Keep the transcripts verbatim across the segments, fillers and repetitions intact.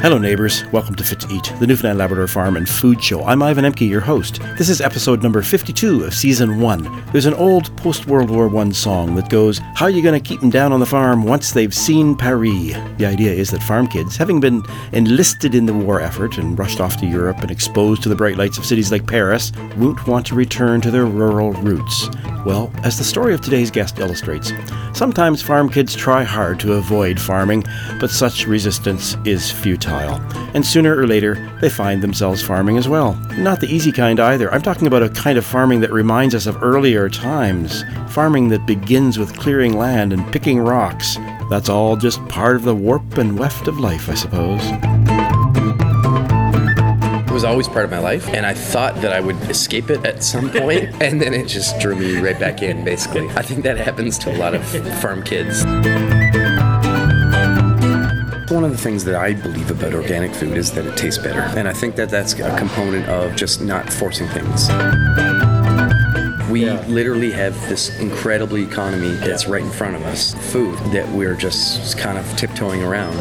Hello neighbours, welcome to Fit to Eat, the Newfoundland Labrador Farm and Food Show. I'm Ivan Emke, your host. This is episode number fifty-two of season one. There's an old post-World War One song that goes, "How are you going to keep them down on the farm once they've seen Paris?" The idea is that farm kids, having been enlisted in the war effort and rushed off to Europe and exposed to the bright lights of cities like Paris, won't want to return to their rural roots. Well, as the story of today's guest illustrates, sometimes farm kids try hard to avoid farming, but such resistance is futile. And sooner or later, they find themselves farming as well. Not the easy kind either. I'm talking about a kind of farming that reminds us of earlier times. Farming that begins with clearing land and picking rocks. That's all just part of the warp and weft of life, I suppose. It was always part of my life, and I thought that I would escape it at some point, and then it just drew me right back in, basically. I think that happens to a lot of farm kids. One of the things that I believe about organic food is that it tastes better, and I think that that's a component of just not forcing things. We yeah. literally have this incredible economy that's right in front of us, food, that we're just kind of tiptoeing around.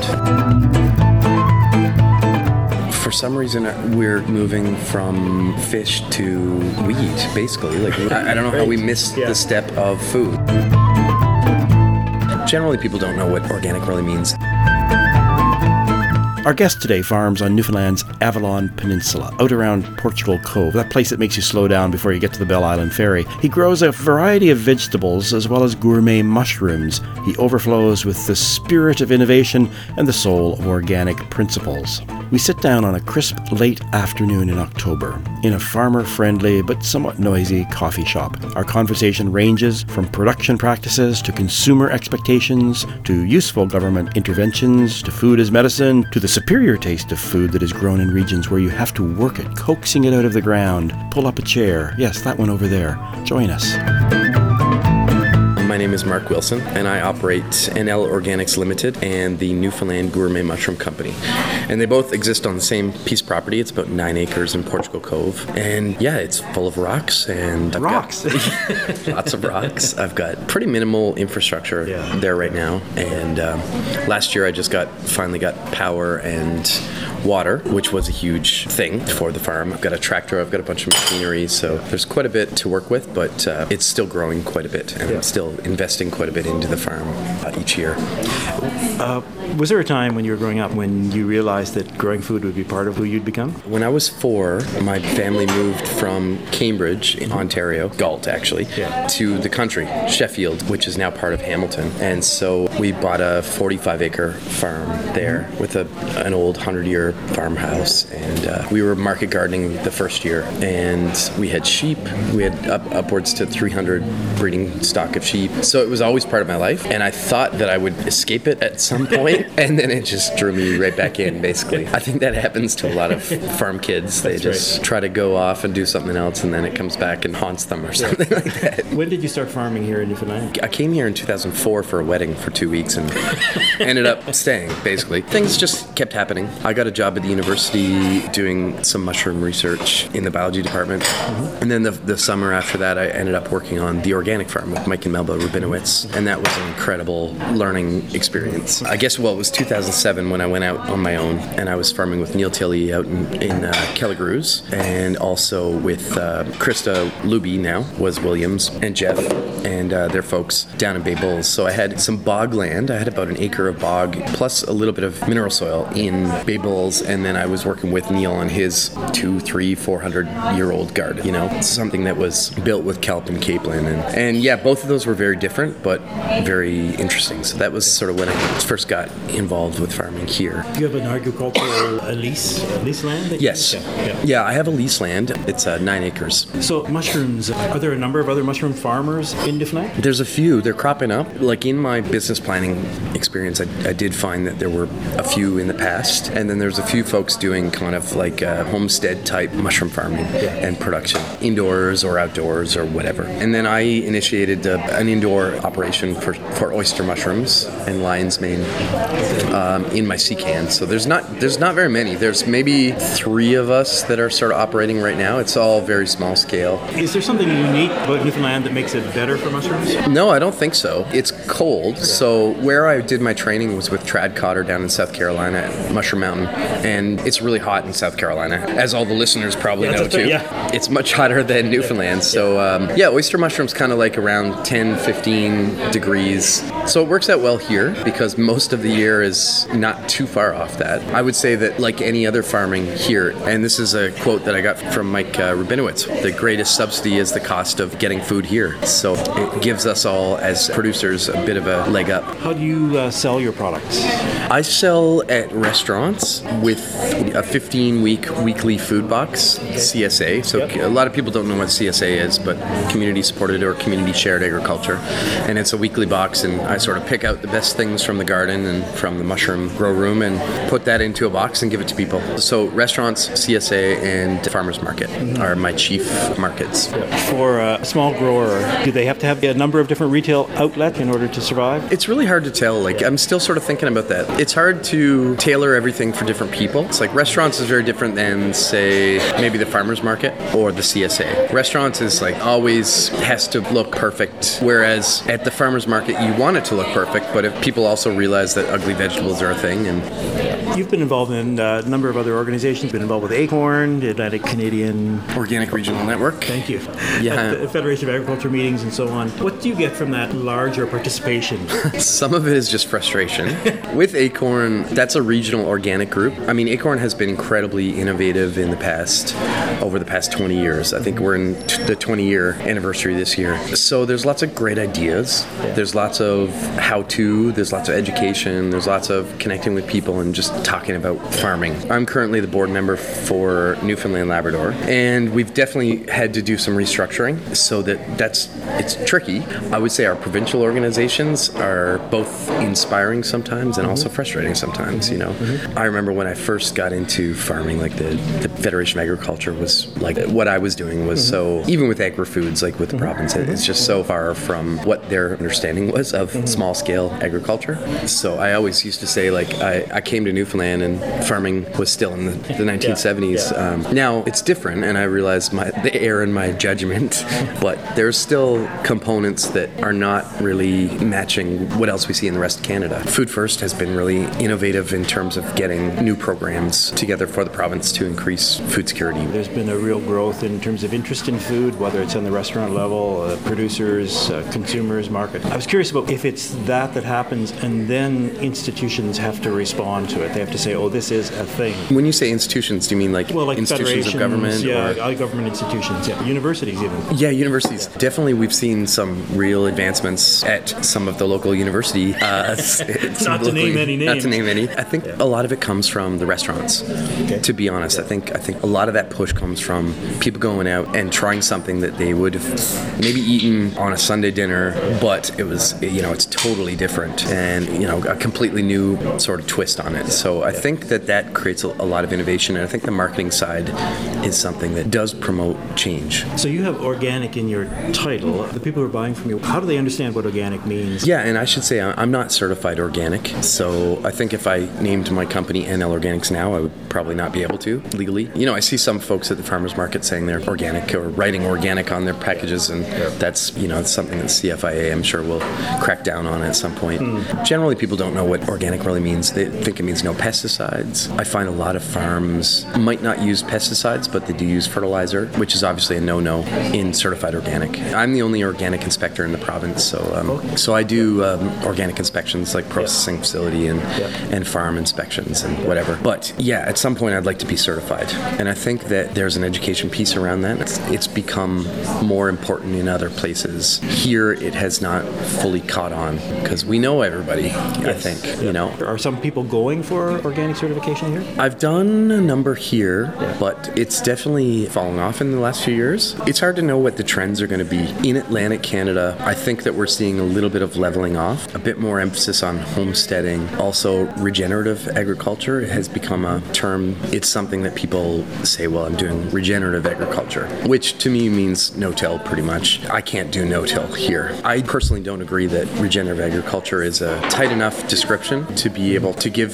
For some reason, we're moving from fish to wheat, basically. Like I don't know how we missed yeah. the step of food. Generally, people don't know what organic really means. Our guest today farms on Newfoundland's Avalon Peninsula, out around Portugal Cove, that place that makes you slow down before you get to the Bell Island Ferry. He grows a variety of vegetables as well as gourmet mushrooms. He overflows with the spirit of innovation and the soul of organic principles. We sit down on a crisp late afternoon in October in a farmer-friendly but somewhat noisy coffee shop. Our conversation ranges from production practices to consumer expectations to useful government interventions to food as medicine to the superior taste of food that is grown in regions where you have to work at coaxing it out of the ground. Pull up a chair. Yes, that one over there. Join us. My name is Mark Wilson, and I operate N L Organics Limited and the Newfoundland Gourmet Mushroom Company. And they both exist on the same piece of property. It's about nine acres in Portugal Cove. And yeah, it's full of rocks. and I've Rocks? Got lots of rocks. I've got pretty minimal infrastructure yeah. there right now. And um, last year I just got finally got power and water, which was a huge thing for the farm. I've got a tractor, I've got a bunch of machinery, so there's quite a bit to work with, but uh, it's still growing quite a bit, and yeah. I'm still investing quite a bit into the farm uh, each year. Uh, was there a time when you were growing up when you realized that growing food would be part of who you'd become? When I was four, my family moved from Cambridge in Ontario, Galt actually, yeah. to the country, Sheffield, which is now part of Hamilton. And so we bought a forty-five acre farm there with a, an old hundred-year farmhouse, and uh, we were market gardening the first year, and we had sheep. We had up, upwards to three hundred breeding stock of sheep. So it was always part of my life, and I thought that I would escape it at some point, and then it just drew me right back in, basically. I think that happens to a lot of farm kids. They That's just right. try to go off and do something else, and then it comes back and haunts them or something yeah. like that. When did you start farming here in Newfoundland? I came here in two thousand four for a wedding for two weeks and ended up staying, basically. Things just kept happening. I got a job at the university doing some mushroom research in the biology department. Mm-hmm. And then the, the summer after that, I ended up working on the organic farm with Mike and Melba Rabinowitz. And that was an incredible learning experience. I guess, well, it was two thousand seven when I went out on my own, and I was farming with Neil Tilley out in, in uh, Kelligrews, and also with uh, Krista Luby now, was Williams, and Jeff, and uh, their folks down in Bay Bulls. So I had some bog land. I had about an acre of bog, plus a little bit of mineral soil in Bay Bulls, and then I was working with Neil on his two, three, four hundred year old garden. You know, something that was built with kelp and capelin, and and yeah, both of those were very different, but very interesting. So that was sort of when I first got involved with farming here. Do you have an agricultural a lease, a lease land? That yes. You, yeah, yeah. yeah, I have a lease land. It's uh, nine acres. So mushrooms, are there a number of other mushroom farmers in Newfoundland? There's a few. They're cropping up. Like in my business planning experience, I, I did find that there were a few in the past, and then there's a few folks doing kind of like uh, homestead type mushroom farming yeah. and production, indoors or outdoors or whatever. And then I initiated uh, an indoor operation for, for oyster mushrooms and lion's mane um, in my sea can. So there's not there's not very many. There's maybe three of us that are sort of operating right now. It's all very small scale. Is there something unique about Newfoundland that makes it better for mushrooms? No, I don't think so. It's cold. Yeah. So where I did my training was with Trad Cotter down in South Carolina at Mushroom Mountain, and it's really hot in South Carolina, as all the listeners probably Yeah, know that's a- too. yeah. It's much hotter than Newfoundland. So um, yeah, oyster mushroom's kind of like around ten, fifteen degrees. So it works out well here because most of the year is not too far off that. I would say that like any other farming here, and this is a quote that I got from Mike uh, Rabinowitz, the greatest subsidy is the cost of getting food here. So it gives us all as producers a bit of a leg up. How do you uh, sell your products? I sell at restaurants with a fifteen-week weekly food box, C S A. So Yep. a lot of people don't know what C S A is, but community-supported or community-shared agriculture. And it's a weekly box, and I sort of pick out the best things from the garden and from the mushroom grow room and put that into a box and give it to people. So restaurants, C S A, and farmers market are my chief markets. For a small grower, do they have to have a number of different retail outlets in order to survive? It's really hard to tell. Like, I'm still sort of thinking about that. It's hard to tailor everything for different people. It's like restaurants is very different than, say, maybe the farmer's market or the C S A. Restaurants is like always has to look perfect, whereas at the farmer's market, you want it to look perfect, but if people also realize that ugly vegetables are a thing. And You've been involved in a number of other organizations, been involved with Acorn, the Atlantic Canadian, Organic Regional Network. thank you, Yeah. at the Federation of Agriculture meetings and so on. What do you get from that larger participation? Some of it is just frustration. With Acorn, that's a regional organic group. I mean, Acorn has been incredibly innovative in the past, over the past twenty years. I think we're in t- the twenty-year anniversary this year. So there's lots of great ideas. There's lots of how-to. There's lots of education. There's lots of connecting with people and just talking about farming. I'm currently the board member for Newfoundland Labrador, and we've definitely had to do some restructuring so that that's, it's tricky. I would say our provincial organizations are both inspiring sometimes and also frustrating sometimes, you know. I remember when I first got into farming, like the, the Federation of Agriculture was like, what I was doing was so, even with agri-foods, like with the province, it- it's just so far from what their understanding was of small scale agriculture. So I always used to say, like, I, I came to Newfoundland and farming was still in the, the nineteen seventies. Yeah. Um, now it's different, and I realize my the error in my judgment, but there's still components that are not really matching what else we see in the rest of Canada. Food First has been really innovative in terms of getting new programs together for the province to increase food security. There's been a real growth in terms of interest in food, whether it's on the restaurant level, uh, producers, uh, consumers, market. I was curious about if it's that that happens and then institutions have to respond to it. They have to say, oh, this is a thing. When you say institutions, do you mean like, Well, like institutions of government? yeah, or? uh, government institutions, yeah, universities even. Yeah, universities. Definitely, we've seen some real advancements at some of the local university. Uh, s- some Not to local- name any Not names. to name any. I think a lot of it comes from the restaurants. Okay. To be honest, I think I think a lot of that push comes from people going out and trying something that they would have maybe eaten on a Sunday dinner, but it was, you know, it's totally different and, you know, a completely new sort of twist on it. So I think that that creates a, a lot of innovation, and I think the marketing side is something that does promote change. So you have organic in your title. The people who are buying from you, how do they understand what organic means? Yeah, and I should say I- I'm not certified organic, so I think if I named my company N L Organics now, I would probably not be able to legally. You know, I see some folks at the farmers market saying they're organic or writing organic on their packages, and that's, you know, it's something that C F I A, I'm sure, will crack down on at some point. Generally, people don't know what organic really means. They think it means no pesticides. I find a lot of farms might not use pesticides, but they do use fertilizer, which is obviously a no-no in certified organic. I'm the only organic inspector in the province, so um, so I do um, organic inspections like processing facility and and farm inspections and whatever. But yeah, at some point I'd like to be certified, and I think that there's an education piece around that. It's, it's become more important in other places. Here, it has not fully caught on because we know everybody. I think, you know. Are some people going for organic certification here? I've done a number here, but it's definitely fallen off in the last few years. It's hard to know what the trends are going to be. In Atlantic Canada, I think that we're seeing a little bit of leveling off, a bit more emphasis on homesteading. Also, regenerative agriculture has become a term. It's something that people say, well, I'm doing regenerative agriculture, which to me means no-till pretty much. I can't do no-till here. I personally don't agree that regenerative agriculture is a tight enough description to be able to give a market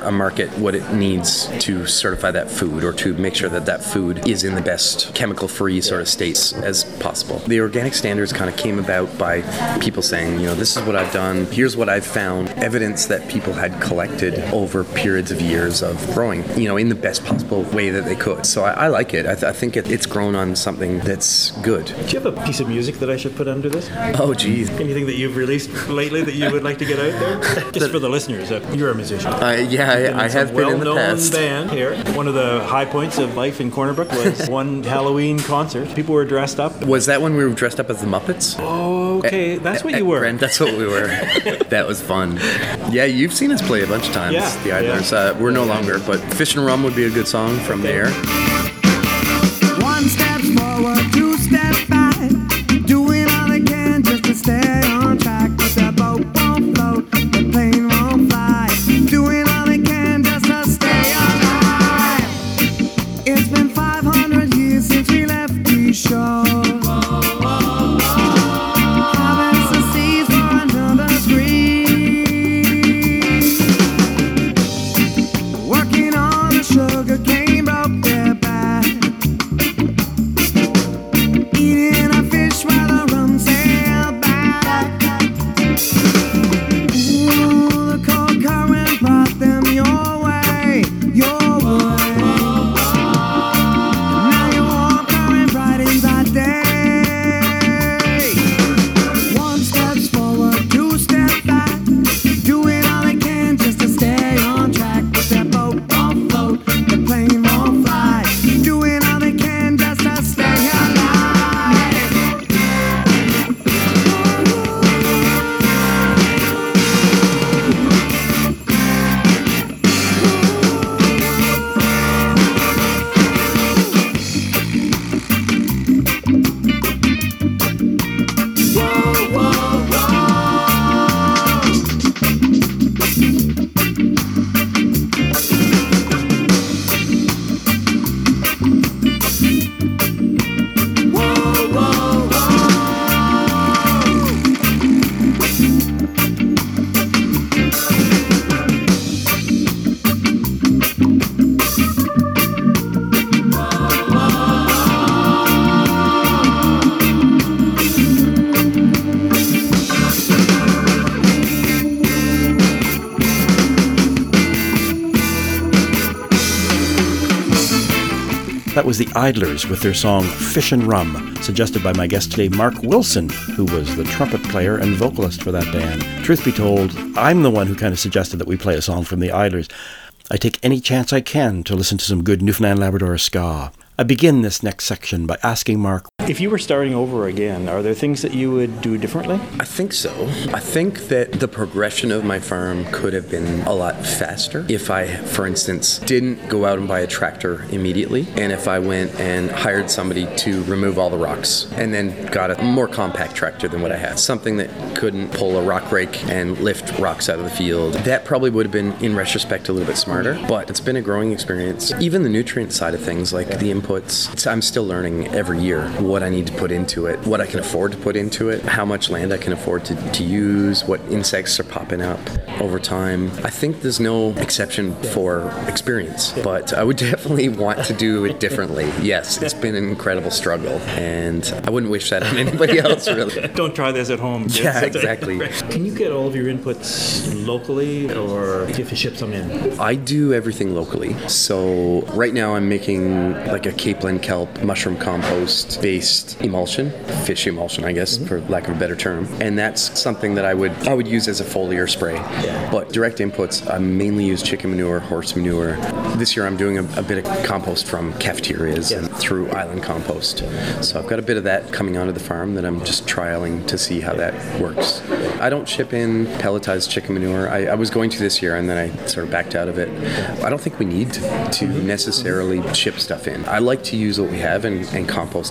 at what it needs to certify that food, or to make sure that that food is in the best chemical-free sort of states as possible. The organic standards kind of came about by people saying, you know, this is what I've done, here's what I've found, evidence that people had collected over periods of years of growing, you know, in the best possible way that they could. So I, I like it. I, th- I think it, it's grown on something that's good. Do you have a piece of music that I should put under this? Oh, geez. Anything that you've released lately that you would like to get out there? Just for the listeners, uh, you're a musician. Uh, yeah, I, I have been in the past. Well-known band here. One of the high points of life in Corner Brook was one Halloween concert. People were dressed up. Was that when we were dressed up as the Muppets? Oh, okay. That's at, what you were. Grand, that's what we were. That was fun. Yeah, you've seen us play a bunch of times, yeah, the Idlers. Yeah. Uh, we're no longer, but Fish and Rum would be a good song from there. One step forward, two steps back, doing all they can just to stay on track. But the boat won't float, the plane won't fly, doing all they can just to stay alive. It's been five hundred years since we left these shores. That was the Idlers with their song Fish and Rum, suggested by my guest today, Mark Wilson, who was the trumpet player and vocalist for that band. Truth be told, I'm the one who kind of suggested that we play a song from the Idlers. I take any chance I can to listen to some good Newfoundland Labrador ska. I begin this next section by asking Mark, if you were starting over again, are there things that you would do differently? I think so. I think that the progression of my farm could have been a lot faster if I, for instance, didn't go out and buy a tractor immediately, and if I went and hired somebody to remove all the rocks and then got a more compact tractor than what I had, something that couldn't pull a rock rake and lift rocks out of the field. That probably would have been, in retrospect, a little bit smarter, but it's been a growing experience. Even the nutrient side of things, like the inputs, I'm still learning every year what I need to put into it, what I can afford to put into it, how much land I can afford to, to use, what insects are popping up over time. I think there's no exception for experience, but I would definitely want to do it differently. Yes, it's been an incredible struggle, and I wouldn't wish that on anybody else, really. Don't try this at home. Kids. Yeah, exactly. Can you get all of your inputs locally, or do you have to ship some in? I do everything locally. So right now I'm making like a Capeland kelp mushroom compost based emulsion, fish emulsion, I guess, mm-hmm. for lack of a better term. And that's something that I would I would use as a foliar spray. Yeah. But direct inputs, I mainly use chicken manure, horse manure. This year I'm doing a, a bit of compost from cafeterias yeah. and through Island Compost. So I've got a bit of that coming onto the farm that I'm just trialing to see how that works. I don't ship in pelletized chicken manure. I, I was going to this year, and then I sort of backed out of it. I don't think we need to necessarily ship stuff in. I like to use what we have and, and compost on site.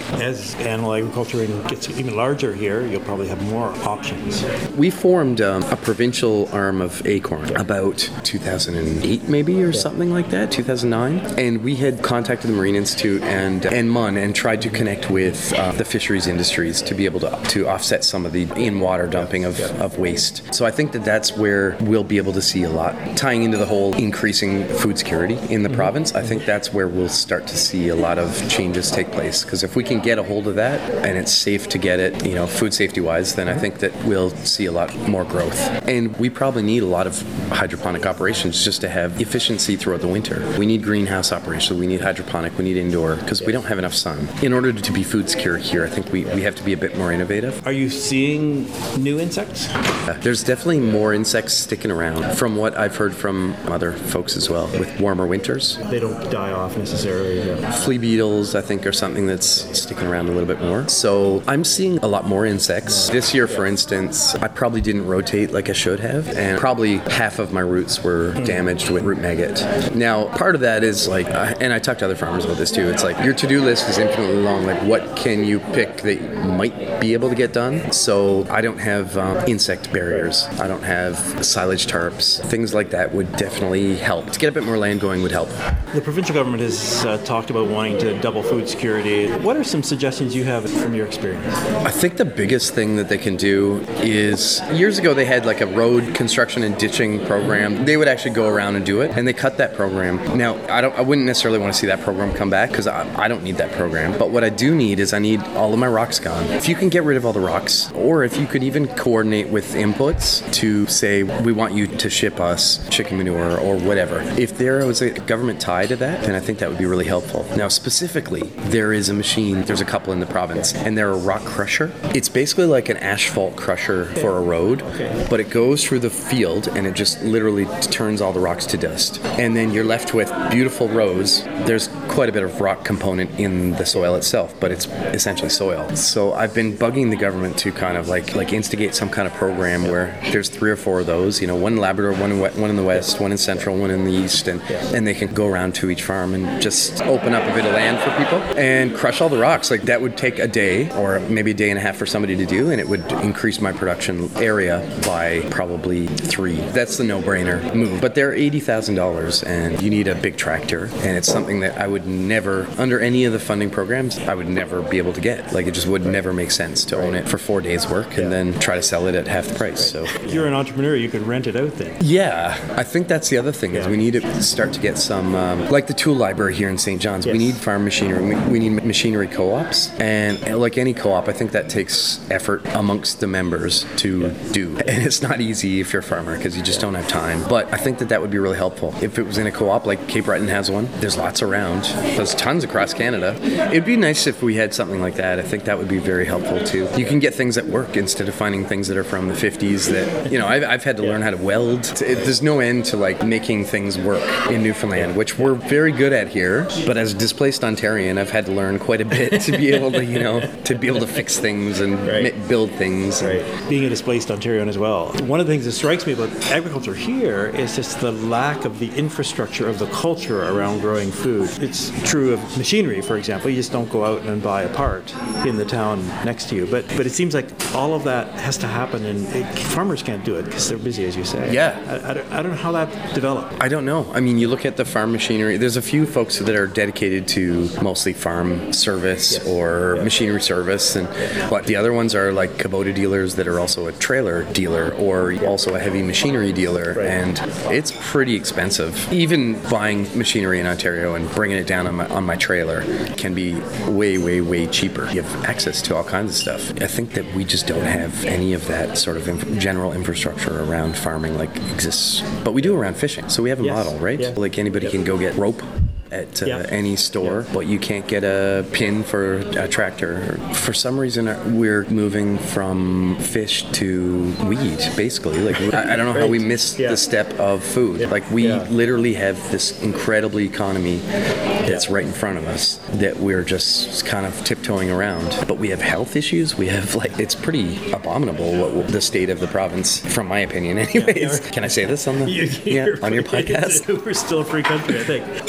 As animal agriculture gets even larger here, you'll probably have more options. We formed um, a provincial arm of Acorn about two thousand eight maybe or something like that, two thousand nine. And we had contacted the Marine Institute and, and M U N and tried to connect with uh, the fisheries industries to be able to, to offset some of the in-water dumping of, of waste. So I think that that's where we'll be able to see a lot. Tying into the whole increasing food security in the mm-hmm. province, I think that's where we'll start to see a lot of changes take place. Because if we can get a hold of that and it's safe to get it, you know, food safety wise, then I think that we'll see a lot more growth. And we probably need a lot of hydroponic operations just to have efficiency throughout the winter. We need greenhouse operations, we need hydroponic, we need indoor, because we don't have enough sun. In order to be food secure here, I think we, we have to be a bit more innovative. Are you seeing new insects? Uh, there's definitely more insects sticking around from what I've heard from other folks as well with warmer winters. They don't die off necessarily. Yeah. Flea beetles, I think, are something that's sticking around a little bit more. So I'm seeing a lot more insects. This year, for instance, I probably didn't rotate like I should have, and probably half of my roots were damaged with root maggot. Now, part of that is like, and I talked to other farmers about this too, it's like your to-do list is infinitely long. Like, what can you pick that you might be able to get done? So I don't have um, insect barriers. I don't have silage tarps. Things like that would definitely help. To get a bit more land going would help. The provincial government has uh, talked about wanting to double food security. What are some suggestions you have from your experience? I think the biggest thing that they can do is, years ago they had like a road construction and ditching program. They would actually go around and do it, and they cut that program. Now, I don't. I wouldn't necessarily want to see that program come back because I, I don't need that program. But what I do need is I need all of my rocks gone. If you can get rid of all the rocks, or if you could even coordinate with inputs to say, we want you to ship us chicken manure or whatever. If there was a government tie to that, then I think that would be really helpful. Now, specifically, there is a machine, there's a couple in the province, and they're a rock crusher. It's basically like an asphalt crusher for a road, but it goes through the field and it just literally turns all the rocks to dust. And then you're left with beautiful rows. There's quite a bit of rock component in the soil itself, but it's essentially soil. So I've been bugging the government to kind of like like instigate some kind of program where there's three or four of those, you know, one in Labrador, one in, one in the west, one in central, one in the east, and, and they can go around to each farm and just open up a bit of land for people and crush all the rocks. Like, that would take a day or maybe a day and a half for somebody to do, and it would increase my production area by probably three. That's the no-brainer move. But they're eighty thousand dollars, and you need a big tractor, and it's something that I would never, under any of the funding programs, I would never be able to get. Like, it just would never make sense to own it for four days' work and then try to sell it at half the price. So if you're an entrepreneur, you could rent it out then. Yeah, I think that's the other thing, is we need to start to get some, um, like the tool library here in Saint John's, yes. We need farm machinery. We, we need machinery co-ops, and like any co-op, I think that takes effort amongst the members to do. And it's not easy if you're a farmer because you just don't have time. But I think that that would be really helpful. If it was in a co-op, like Cape Breton has one, there's lots around. There's tons across Canada. It'd be nice if we had something like that. I think that would be very helpful too. You can get things that work instead of finding things that are from the fifties that, you know, I've, I've had to learn how to weld. It, there's no end to like making things work in Newfoundland, which we're very good at here. But as a displaced Ontarian, I've had to learn quite a bit to be able to, you know, to be able to fix things and right. ma- build things. Right. Being a displaced Ontarian as well, one of the things that strikes me about agriculture here is just the lack of the infrastructure of the culture around growing food. It's true of machinery, for example. You just don't go out and buy a part in the town next to you. But but it seems like all of that has to happen, and it, farmers can't do it because they're busy, as you say. Yeah. I, I, don't, I don't know how that developed. I don't know. I mean, you look at the farm machinery. There's a few folks that are dedicated to mostly farm service yes. or yeah. machinery service, and but the other ones are like Kubota dealers that are also a trailer dealer or yeah. also a heavy machinery dealer, right. and it's pretty expensive. Even buying machinery in Ontario and bringing it down on my, on my trailer can be way, way, way cheaper. You have access to all kinds of stuff. I think that we just don't have any of that sort of inf- general infrastructure around farming like exists, but we do around fishing. So we have a yes. model, right? Yeah. Like anybody yep. can go get rope at uh, yeah. any store, yeah. but you can't get a pin for a tractor. For some reason, we're moving from fish to weed, basically. Like I, I don't know right. how we missed yeah. the step of food. Yeah. Like we yeah. literally have this incredible economy that's yeah. right in front of us that we're just kind of tiptoeing around. But we have health issues. We have like, it's pretty abominable what the state of the province, from my opinion anyways. Yeah. Can I say this on the, you, yeah, on your podcast? We're still a free country, I think. It's dis-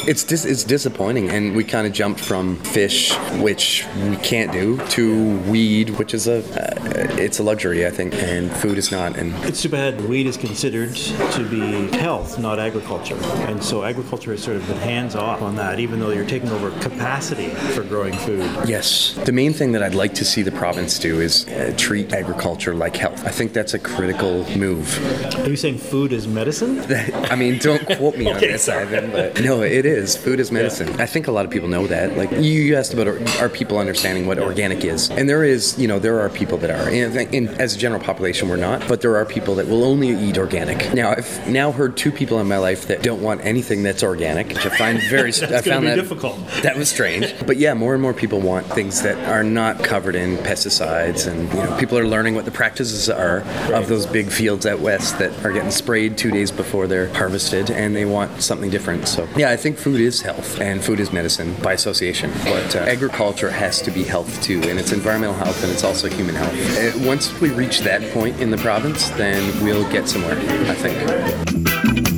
it's disappointing. And we kind of jumped from fish, which we can't do, to weed, which is a uh, it's a luxury, I think, and food is not. And it's too bad weed is considered to be health, not agriculture. And so agriculture has sort of been hands-off on that, even though you're taking over capacity for growing food. Yes. The main thing that I'd like to see the province do is uh, treat agriculture like health. I think that's a critical move. Are you saying food is medicine? I mean, don't quote me on okay, this, sorry. Ivan, but no, it is. Food is medicine. Yeah. I think a lot of people know that. Like, you asked about are, are people understanding what organic is? And there is, you know, there are people that are. And in, as a general population, we're not, but there are people that will only eat organic. Now, I've now heard two people in my life that don't want anything that's organic, which I find very, that's I found be that difficult. That was strange. But yeah, more and more people want things that are not covered in pesticides, and you know, people are learning what the practices are right. of those big fields out west that are getting sprayed two days before they're harvested, and they want something different. So yeah, I think food is health and food is medicine by association, but uh, agriculture has to be health too, and it's environmental health and it's also human health. Uh, once we reach that point in the province, then we'll get somewhere, I think.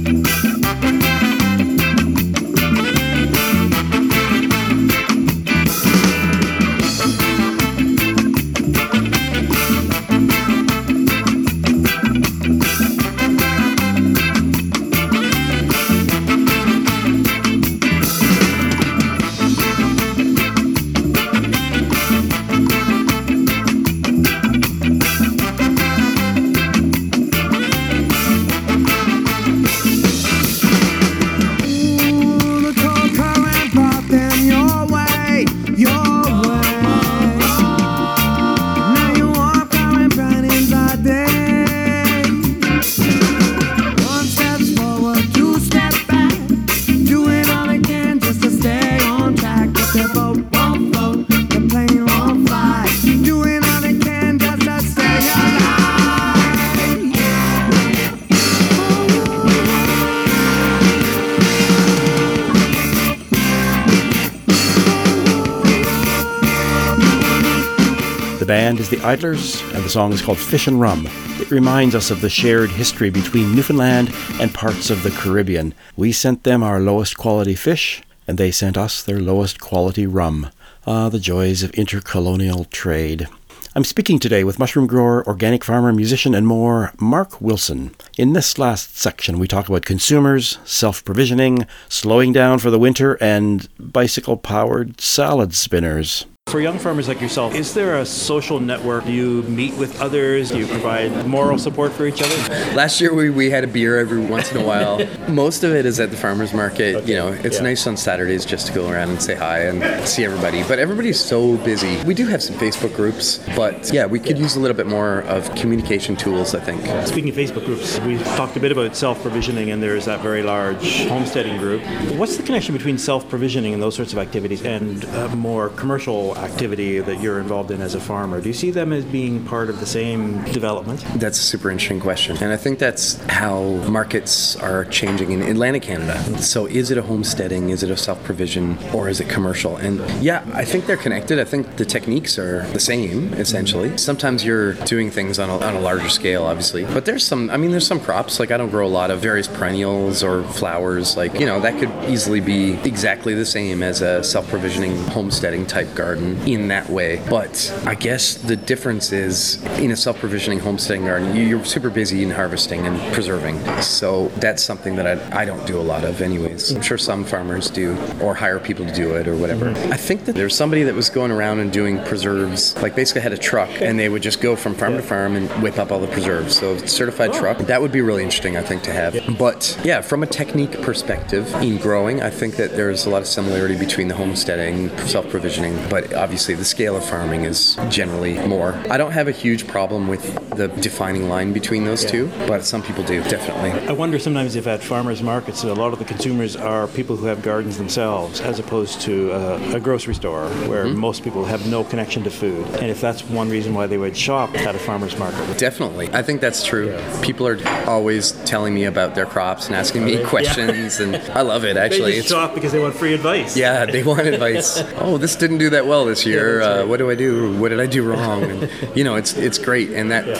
The band is the Idlers, and the song is called Fish and Rum. It reminds us of the shared history between Newfoundland and parts of the Caribbean. We sent them our lowest quality fish, and they sent us their lowest quality rum. Ah, the joys of intercolonial trade. I'm speaking today with mushroom grower, organic farmer, musician, and more, Mark Wilson. In this last section, we talk about consumers, self-provisioning, slowing down for the winter, and bicycle-powered salad spinners. For young farmers like yourself, is there a social network? Do you meet with others? Do you provide moral support for each other? Last year we, we had a beer every once in a while. Most of it is at the farmer's market. Okay. You know, it's yeah. nice on Saturdays just to go around and say hi and see everybody. But everybody's so busy. We do have some Facebook groups, but yeah, we could use a little bit more of communication tools, I think. Speaking of Facebook groups, we've talked a bit about self-provisioning, and there's that very large homesteading group. What's the connection between self-provisioning and those sorts of activities and uh, more commercial activity that you're involved in as a farmer? Do you see them as being part of the same development? That's a super interesting question. And I think that's how markets are changing in Atlantic Canada. So is it a homesteading, is it a self-provision, or is it commercial? And yeah, I think they're connected. I think the techniques are the same, essentially. Sometimes you're doing things on a, on a larger scale, obviously. But there's some, I mean, there's some crops. Like I don't grow a lot of various perennials or flowers. Like, you know, that could easily be exactly the same as a self-provisioning homesteading type garden in that way. But I guess the difference is in a self-provisioning homesteading garden, you're super busy in harvesting and preserving. So that's something that I, I don't do a lot of anyways. I'm sure some farmers do, or hire people to do it or whatever. I think that there's somebody that was going around and doing preserves, like basically had a truck and they would just go from farm to farm and whip up all the preserves. So certified truck, that would be really interesting, I think, to have. But yeah, from a technique perspective in growing, I think that there's a lot of similarity between the homesteading, self-provisioning, but obviously the scale of farming is generally more. I don't have a huge problem with the defining line between those yeah. two, but some people do, definitely. I wonder sometimes if at farmers markets a lot of the consumers are people who have gardens themselves as opposed to a, a grocery store where mm-hmm. most people have no connection to food, and if that's one reason why they would shop at a farmer's market. Definitely. I think that's true. Yeah. People are always telling me about their crops and asking me questions, yeah. and I love it, actually. They just shop because they want free advice. Yeah, they want advice. Oh, this didn't do that well this year. Yeah, uh, right. What do I do? What did I do wrong? And, you know, it's it's great, and that yeah.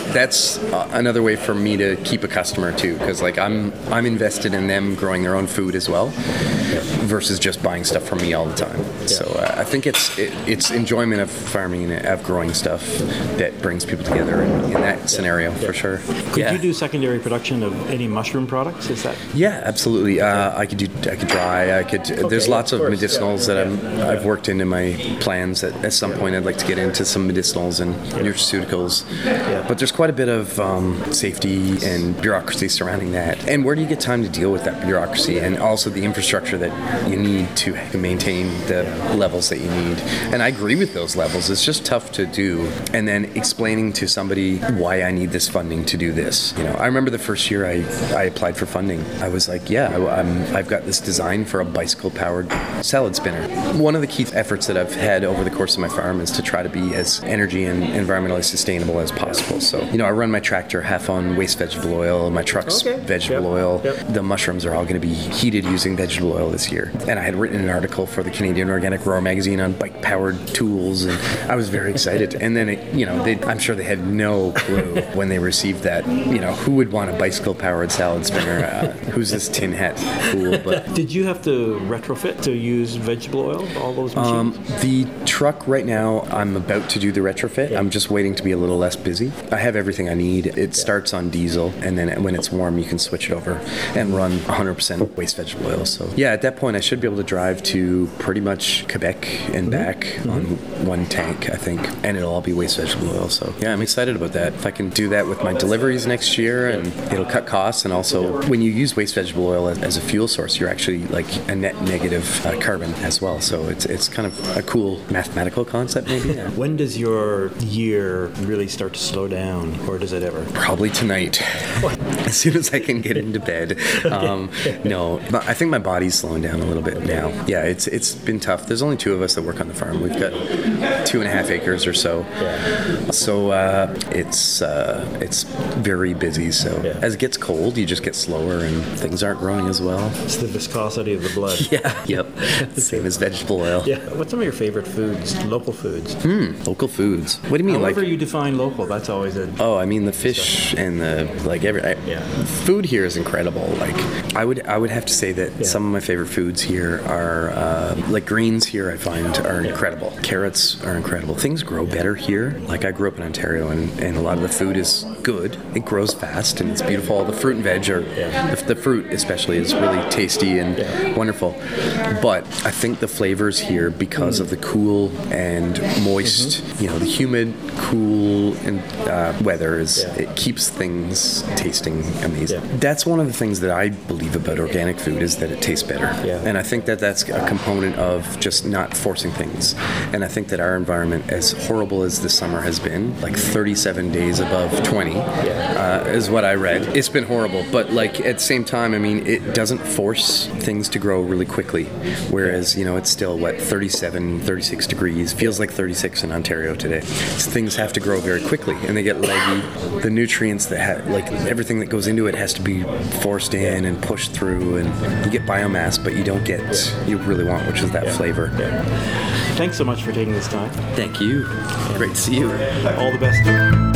that's uh, another way for me to keep a customer too, because like I'm I'm invested in them growing their own food as well, yeah. versus just buying stuff from me all the time. Yeah. So uh, I think it's it, it's enjoyment of farming and of growing stuff that brings people together in, in that yeah. scenario yeah. for sure. Could yeah. you do secondary production of any mushroom products? Is that? Yeah, absolutely. Uh, I could do I could dry. I could. Okay, there's lots of, of medicinals yeah. that I'm yeah. I've worked into my plans. That at some point I'd like to get into some medicinals and yeah. nutraceuticals. Yeah. But there's quite a bit of um, safety and bureaucracy surrounding that. And where do you get time to deal with that bureaucracy and also the infrastructure that you need to maintain the levels that you need? And I agree with those levels. It's just tough to do. And then explaining to somebody why I need this funding to do this. You know, I remember the first year I, I applied for funding. I was like, yeah, I, I'm, I've got this design for a bicycle-powered salad spinner. One of the key efforts that I've had over the course of my farm is to try to be as energy and environmentally sustainable as possible. So, you know, I run my tractor half on waste vegetable oil, my truck's okay. vegetable yep. oil. Yep. The mushrooms are all going to be heated using vegetable oil this year. And I had written an article for the Canadian Organic Grower magazine on bike-powered tools, and I was very excited. And then, it, you know, they, I'm sure they had no clue when they received that, you know, who would want a bicycle-powered salad spinner? Uh, who's this tin hat fool? But did you have to retrofit to use vegetable oil, all those machines? Um, the truck right now, I'm about to do the retrofit. Yeah. I'm just waiting to be a little less busy. I have everything I need. It yeah. starts on diesel, and then when it's warm, you can switch it over and run one hundred percent waste vegetable oil. So yeah, at that point, I should be able to drive to pretty much Quebec and mm-hmm. back mm-hmm. on one tank, I think, and it'll all be waste vegetable oil. So yeah, I'm excited about that. If I can do that with my deliveries next year, and it'll cut costs, and also when you use waste vegetable oil as, as a fuel source, you're actually like a net negative uh, carbon as well. So it's it's kind of a cool mathematical concept, maybe. Yeah. When does your year really start to slow down, or does it ever? Probably tonight. As soon as I can get into bed. Um, no, but I think my body's slowing down a little bit now. Yeah, it's it's been tough. There's only two of us that work on the farm. We've got two and a half acres or so. Yeah. So uh, it's uh, it's very busy. So yeah. as it gets cold, you just get slower, and things aren't growing as well. It's the viscosity of the blood. Yeah. Yep. Same as vegetable oil. Yeah. What's some of your favorite foods? Local foods. Hmm. Local foods. What do you mean? However like, you define local, that's always a. Oh, I mean the fish stuff. And the like. Every I, yeah. Food here is incredible. Like I would I would have to say that yeah. some of my favorite foods here are uh, like greens here. I find are incredible. Carrots are incredible. Things grow yeah. better here. Like I grew up in Ontario, and, and a lot of the food is good. It grows fast and it's beautiful. The fruit and veg are yeah. the, the fruit especially is really tasty and yeah. wonderful. But I think the flavors here, because mm. of the cool and moist, mm-hmm. you know, the humid, cool and uh, weather is yeah. it keeps things tasting amazing. Yeah. That's one of the things that I believe about organic food is that it tastes better. Yeah. And I think that that's a component of just not forcing things. And I think that our environment, as horrible as this summer has been, like thirty-seven days above twenty, yeah. uh, is what I read. It's been horrible, but like at the same time, I mean, it doesn't force things to grow really quickly. Whereas, you know, it's still what, thirty-seven, thirty-six degrees, feels like thirty-six in Ontario today. So things have to grow very quickly, and they get leggy. The nutrients that ha- like everything that goes into it has to be forced in and pushed through, and you get biomass, but you don't get yeah. you really want, which is that yeah. flavor. Yeah. Thanks so much for taking this time. Thank you. And great to see you. All the best.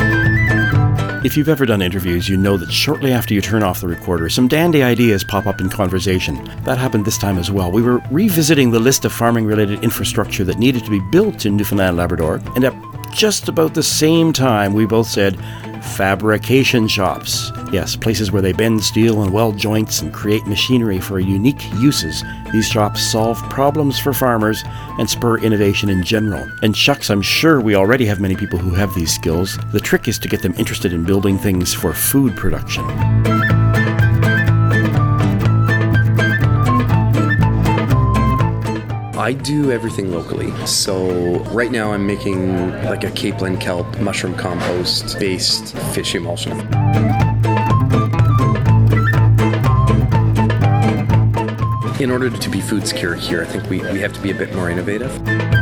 If you've ever done interviews, you know that shortly after you turn off the recorder, some dandy ideas pop up in conversation. That happened this time as well. We were revisiting the list of farming-related infrastructure that needed to be built in Newfoundland and Labrador, and at just about the same time, we both said, fabrication shops. Yes, places where they bend steel and weld joints and create machinery for unique uses. These shops solve problems for farmers and spur innovation in general. And shucks, I'm sure we already have many people who have these skills. The trick is to get them interested in building things for food production. I do everything locally. So right now I'm making like a capelin kelp mushroom compost based fish emulsion. In order to be food secure here, I think we, we have to be a bit more innovative.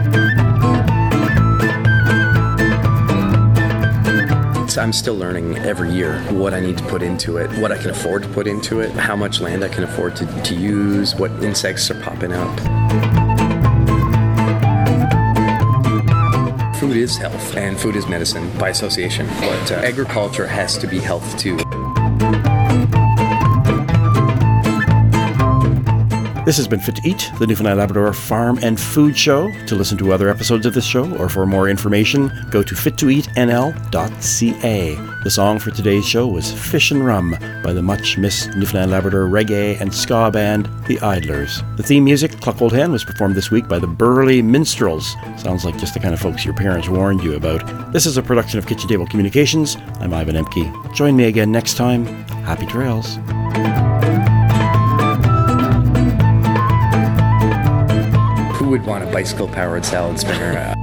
So I'm still learning every year what I need to put into it, what I can afford to put into it, how much land I can afford to, to use, what insects are popping up. For food is health, and food is medicine by association. But uh, agriculture has to be health too. This has been Fit to Eat, the Newfoundland Labrador Farm and Food Show. To listen to other episodes of this show or for more information, go to fit to eat n l dot c a. The song for today's show was Fish and Rum by the much-missed Newfoundland Labrador reggae and ska band, The Idlers. The theme music, Cluck Old Hen, was performed this week by the Burley Minstrels. Sounds like just the kind of folks your parents warned you about. This is a production of Kitchen Table Communications. I'm Ivan Emke. Join me again next time. Happy trails. Who would want a bicycle-powered salad spinner?